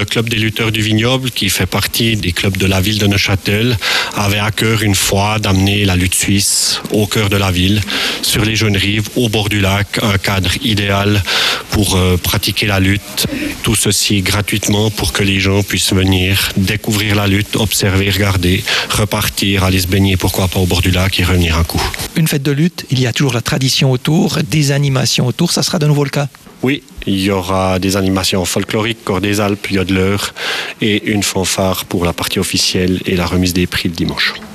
club des lutteurs du vignoble, qui fait partie des clubs de la ville de Neuchâtel, avait à cœur une fois d'amener la lutte suisse au cœur de la ville, sur les jeunes rives, au bord du lac, un cadre idéal pour pratiquer la lutte. Tout ceci gratuitement pour que les gens puissent venir découvrir la lutte, observer, regarder, repartir, aller se baigner, pourquoi pas au bord du lac et revenir un coup. Une fête de lutte, il y a toujours la tradition autour, des animations autour, ça sera de nouveau le cas? Oui, il y aura des animations folkloriques, corps des Alpes, yodeleurs et une fanfare pour la partie officielle et la remise des prix le dimanche.